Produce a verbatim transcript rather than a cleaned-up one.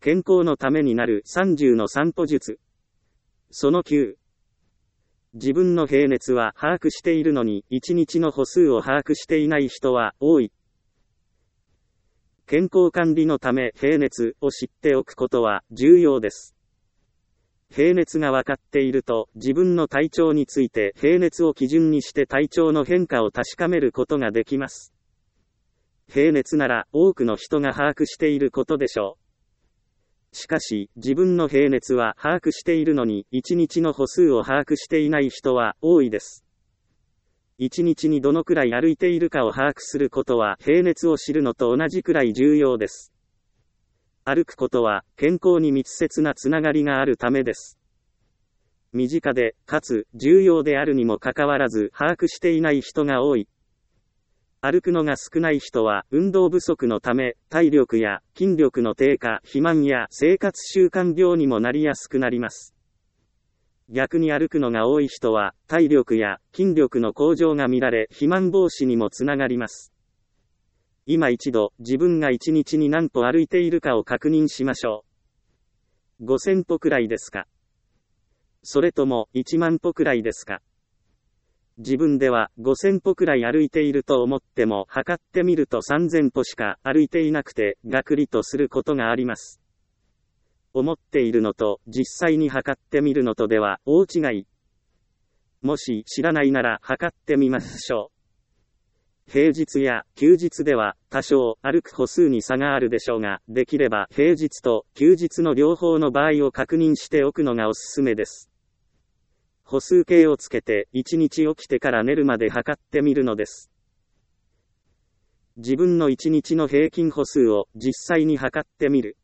健康のためになるさんじゅうの散歩術。そのきゅう。自分の平熱は把握しているのに、いちにちの歩数を把握していない人は多い。健康管理のため平熱を知っておくことは重要です。平熱が分かっていると、自分の体調について平熱を基準にして体調の変化を確かめることができます。平熱なら多くの人が把握していることでしょう。しかし、自分の平熱は把握しているのに、いちにちの歩数を把握していない人は多いです。いちにちにどのくらい歩いているかを把握することは、平熱を知るのと同じくらい重要です。歩くことは、健康に密接なつながりがあるためです。身近で、かつ、重要であるにもかかわらず、把握していない人が多い。歩くのが少ない人は、運動不足のため、体力や筋力の低下、肥満や生活習慣病にもなりやすくなります。逆に歩くのが多い人は、体力や筋力の向上が見られ、肥満防止にもつながります。今一度、自分がいちにちに何歩歩いているかを確認しましょう。ごせん歩くらいですか？それとも、いちまん歩くらいですか？自分ではごせん歩くらい歩いていると思っても、測ってみるとさんぜん歩しか歩いていなくて、ガクリとすることがあります。思っているのと、実際に測ってみるのとでは、大違い。もし知らないなら測ってみましょう。平日や休日では、多少歩く歩数に差があるでしょうが、できれば平日と休日の両方の場合を確認しておくのがおすすめです。歩数計をつけて、いちにち起きてから寝るまで測ってみるのです。自分のいちにちの平均歩数を実際に測ってみる。